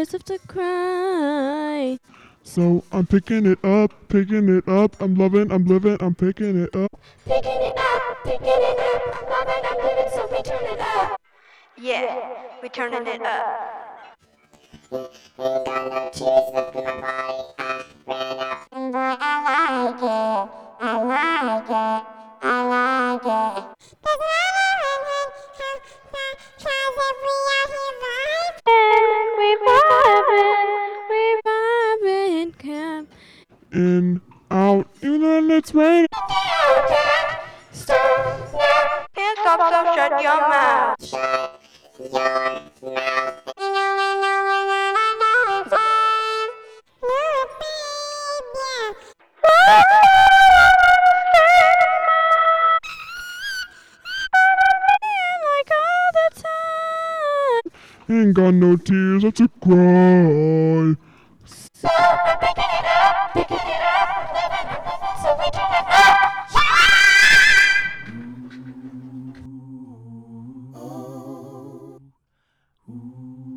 tears have to cry. So I'm picking it up, I'm loving, I'm living, I'm picking it up. Picking it up, I'm loving, I'm living, so we turn it up. Yeah, we turning it up. Ain't got no tears left in my body. I like it. I like it. I like it. There's cause if we out here We vibing, camp. In, out, even when it's raining. stop now. Can't stop, so shut your mouth. Shut your mouth. Like all the time. Ain't got no tears left to cry. So I'm picking it up, living, so we turn it up. Ooh.